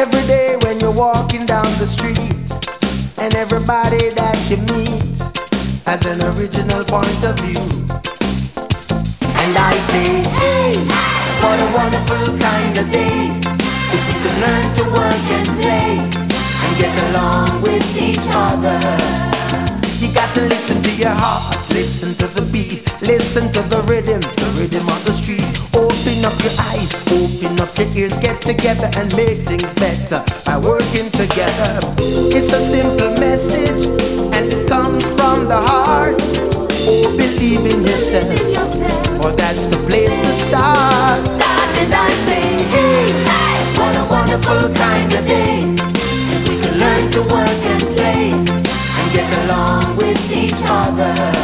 every day when you're walking down the street, and everybody that you meet has an original point of view. And I say, hey, what a wonderful kind of day, if we can learn to work and play and get along with each other. You got to listen to your heart, listen to the beat, listen to the rhythm of the street. Open up your eyes, open up your ears, get together and make things better by working together. It's a simple message and it comes from the heart. Oh, believe in yourself, for that's the place to start. And I say, hey, what a wonderful kind of day, if we can learn to work and play and get along with each other.